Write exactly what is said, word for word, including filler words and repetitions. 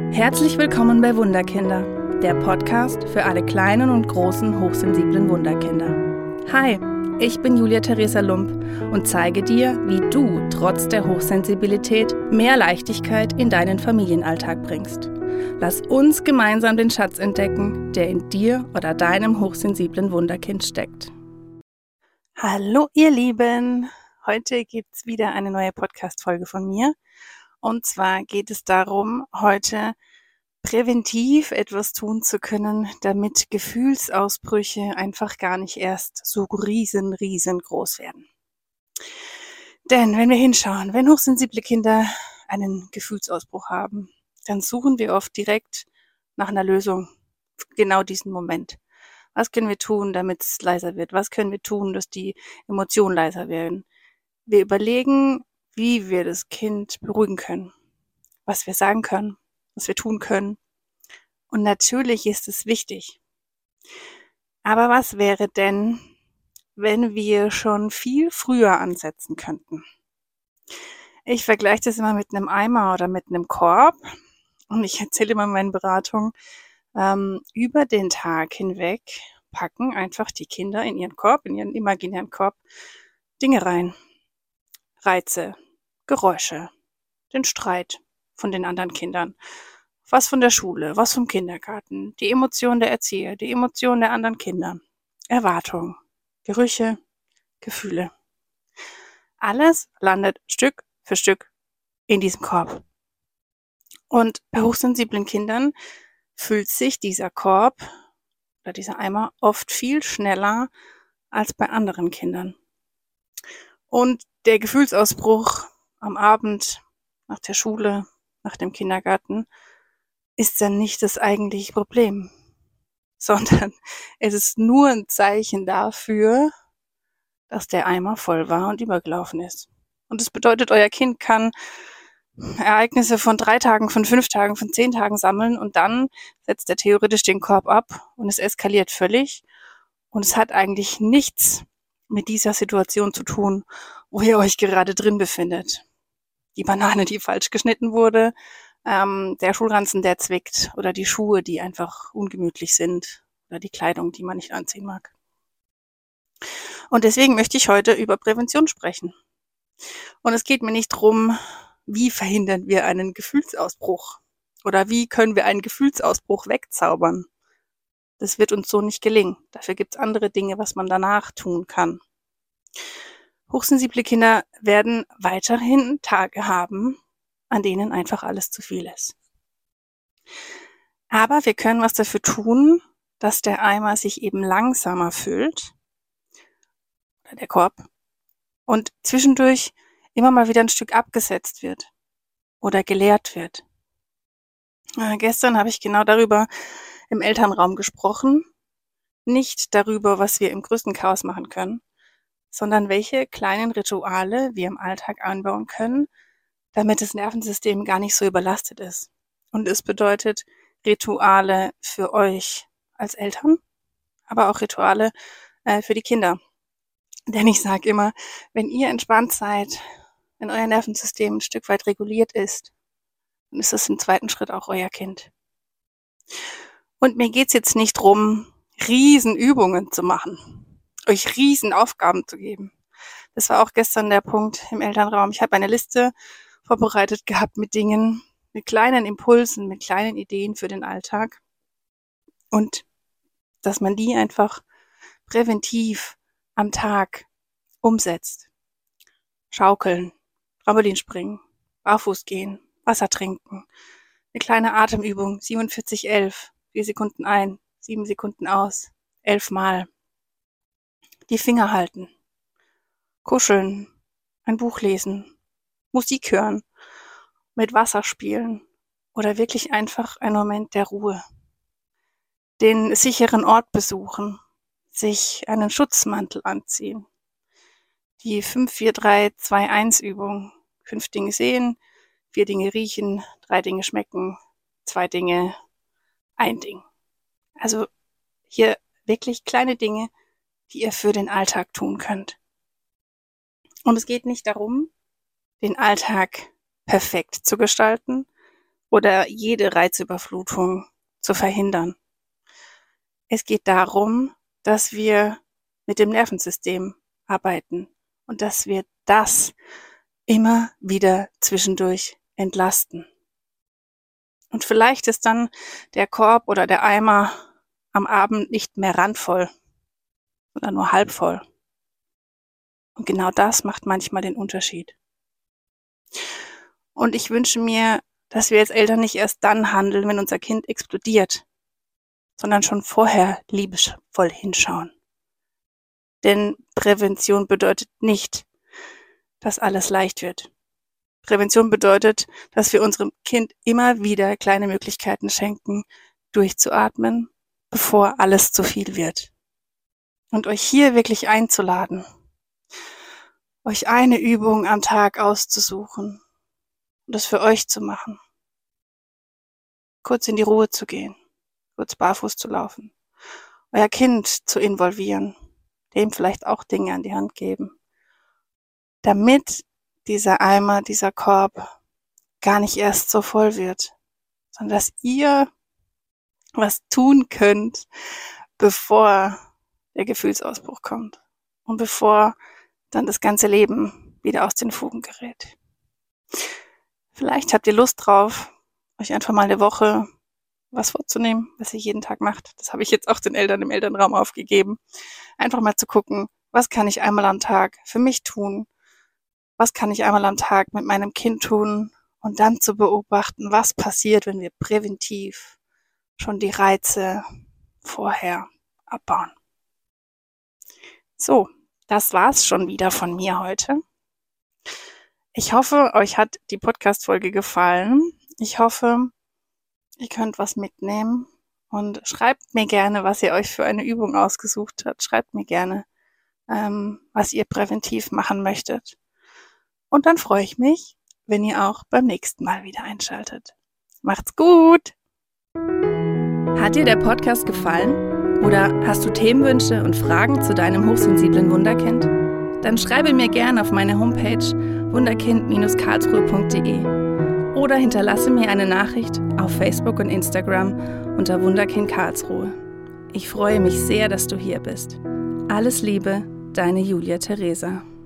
Herzlich willkommen bei Wunderkinder, der Podcast für alle kleinen und großen hochsensiblen Wunderkinder. Hi, ich bin Julia Theresa Lump und zeige dir, wie du trotz der Hochsensibilität mehr Leichtigkeit in deinen Familienalltag bringst. Lass uns gemeinsam den Schatz entdecken, der in dir oder deinem hochsensiblen Wunderkind steckt. Hallo ihr Lieben, heute gibt es wieder eine neue Podcast-Folge von mir. Und zwar geht es darum, heute präventiv etwas tun zu können, damit Gefühlsausbrüche einfach gar nicht erst so riesen, riesengroß werden. Denn wenn wir hinschauen, wenn hochsensible Kinder einen Gefühlsausbruch haben, dann suchen wir oft direkt nach einer Lösung, genau diesen Moment. Was können wir tun, damit es leiser wird? Was können wir tun, dass die Emotionen leiser werden? Wir überlegen, wie wir das Kind beruhigen können, was wir sagen können, was wir tun können. Und natürlich ist es wichtig. Aber was wäre denn, wenn wir schon viel früher ansetzen könnten? Ich vergleiche das immer mit einem Eimer oder mit einem Korb. Und ich erzähle immer in meinen Beratungen, ähm, über den Tag hinweg packen einfach die Kinder in ihren Korb, in ihren imaginären Korb, Dinge rein. Reize, Geräusche, den Streit von den anderen Kindern, was von der Schule, was vom Kindergarten, die Emotionen der Erzieher, die Emotionen der anderen Kinder, Erwartungen, Gerüche, Gefühle. Alles landet Stück für Stück in diesem Korb. Und bei hochsensiblen Kindern füllt sich dieser Korb oder dieser Eimer oft viel schneller als bei anderen Kindern. Und der Gefühlsausbruch am Abend, nach der Schule, nach dem Kindergarten, ist dann nicht das eigentliche Problem, sondern es ist nur ein Zeichen dafür, dass der Eimer voll war und übergelaufen ist. Und das bedeutet, euer Kind kann Ereignisse von drei Tagen, von fünf Tagen, von zehn Tagen sammeln und dann setzt er theoretisch den Korb ab und es eskaliert völlig. Und es hat eigentlich nichts mit dieser Situation zu tun, wo ihr euch gerade drin befindet. Die Banane, die falsch geschnitten wurde, ähm, der Schulranzen, der zwickt oder die Schuhe, die einfach ungemütlich sind oder die Kleidung, die man nicht anziehen mag. Und deswegen möchte ich heute über Prävention sprechen. Und es geht mir nicht darum, wie verhindern wir einen Gefühlsausbruch oder wie können wir einen Gefühlsausbruch wegzaubern. Das wird uns so nicht gelingen. Dafür gibt es andere Dinge, was man danach tun kann. Hochsensible Kinder werden weiterhin Tage haben, an denen einfach alles zu viel ist. Aber wir können was dafür tun, dass der Eimer sich eben langsamer füllt, oder der Korb, und zwischendurch immer mal wieder ein Stück abgesetzt wird oder geleert wird. Äh, gestern habe ich genau darüber im Elternraum gesprochen, nicht darüber, was wir im größten Chaos machen können, sondern welche kleinen Rituale wir im Alltag einbauen können, damit das Nervensystem gar nicht so überlastet ist. Und es bedeutet Rituale für euch als Eltern, aber auch Rituale äh, für die Kinder. Denn ich sage immer, wenn ihr entspannt seid, wenn euer Nervensystem ein Stück weit reguliert ist, dann ist es im zweiten Schritt auch euer Kind. Und mir geht's jetzt nicht drum, Riesenübungen zu machen, euch Riesenaufgaben zu geben. Das war auch gestern der Punkt im Elternraum. Ich habe eine Liste vorbereitet gehabt mit Dingen, mit kleinen Impulsen, mit kleinen Ideen für den Alltag. Und dass man die einfach präventiv am Tag umsetzt. Schaukeln, Trampolinspringen, barfuß gehen, Wasser trinken, eine kleine Atemübung, siebenundvierzig elf, vier Sekunden ein, sieben Sekunden aus, elf Mal. Die Finger halten, kuscheln, ein Buch lesen, Musik hören, mit Wasser spielen oder wirklich einfach einen Moment der Ruhe. Den sicheren Ort besuchen, sich einen Schutzmantel anziehen. Die fünf vier drei zwei eins Übung. Fünf Dinge sehen, vier Dinge riechen, drei Dinge schmecken, zwei Dinge, ein Ding. Also hier wirklich kleine Dinge, die ihr für den Alltag tun könnt. Und es geht nicht darum, den Alltag perfekt zu gestalten, oder jede Reizüberflutung zu verhindern. Es geht darum, dass wir mit dem Nervensystem arbeiten und dass wir das immer wieder zwischendurch entlasten. Und vielleicht ist dann der Korb oder der Eimer am Abend nicht mehr randvoll, sondern nur halb voll. Und genau das macht manchmal den Unterschied. Und ich wünsche mir, dass wir als Eltern nicht erst dann handeln, wenn unser Kind explodiert, sondern schon vorher liebevoll hinschauen. Denn Prävention bedeutet nicht, dass alles leicht wird. Prävention bedeutet, dass wir unserem Kind immer wieder kleine Möglichkeiten schenken, durchzuatmen, bevor alles zu viel wird. Und euch hier wirklich einzuladen, euch eine Übung am Tag auszusuchen und das für euch zu machen. Kurz in die Ruhe zu gehen, kurz barfuß zu laufen, euer Kind zu involvieren, dem vielleicht auch Dinge an die Hand geben, damit dieser Eimer, dieser Korb gar nicht erst so voll wird, sondern dass ihr was tun könnt, bevor der Gefühlsausbruch kommt und bevor dann das ganze Leben wieder aus den Fugen gerät. Vielleicht habt ihr Lust drauf, euch einfach mal eine Woche was vorzunehmen, was ihr jeden Tag macht. Das habe ich jetzt auch den Eltern im Elternraum aufgegeben. Einfach mal zu gucken, was kann ich einmal am Tag für mich tun? Was kann ich einmal am Tag mit meinem Kind tun? Und dann zu beobachten, was passiert, wenn wir präventiv schon die Reize vorher abbauen. So, das war's schon wieder von mir heute. Ich hoffe, euch hat die Podcast-Folge gefallen. Ich hoffe, ihr könnt was mitnehmen und schreibt mir gerne, was ihr euch für eine Übung ausgesucht habt. Schreibt mir gerne, ähm, was ihr präventiv machen möchtet. Und dann freue ich mich, wenn ihr auch beim nächsten Mal wieder einschaltet. Macht's gut! Hat dir der Podcast gefallen? Oder hast du Themenwünsche und Fragen zu deinem hochsensiblen Wunderkind? Dann schreibe mir gerne auf meine Homepage wunderkind Bindestrich karlsruhe Punkt de oder hinterlasse mir eine Nachricht auf Facebook und Instagram unter Wunderkind Karlsruhe. Ich freue mich sehr, dass du hier bist. Alles Liebe, deine Julia Theresa.